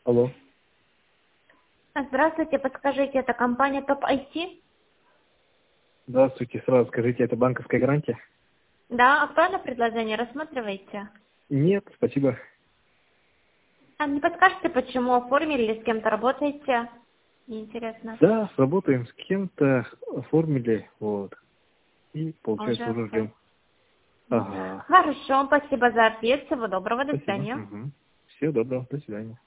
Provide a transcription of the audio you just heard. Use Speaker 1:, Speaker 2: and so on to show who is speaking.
Speaker 1: Алло.
Speaker 2: Здравствуйте, подскажите, это компания Топ IT?
Speaker 1: Здравствуйте, сразу скажите, это банковская гарантия?
Speaker 2: Да, актуальное предложение рассматриваете?
Speaker 1: Нет, спасибо.
Speaker 2: А не подскажете, почему оформили или с кем-то работаете? Мне интересно.
Speaker 1: Да, работаем с кем-то, оформили, вот. И, получается,
Speaker 2: Уже
Speaker 1: уже ждем. Ага.
Speaker 2: Хорошо, спасибо за ответ. Всего доброго, до
Speaker 1: Спасибо.
Speaker 2: свидания.
Speaker 1: Угу. Всего доброго, до свидания.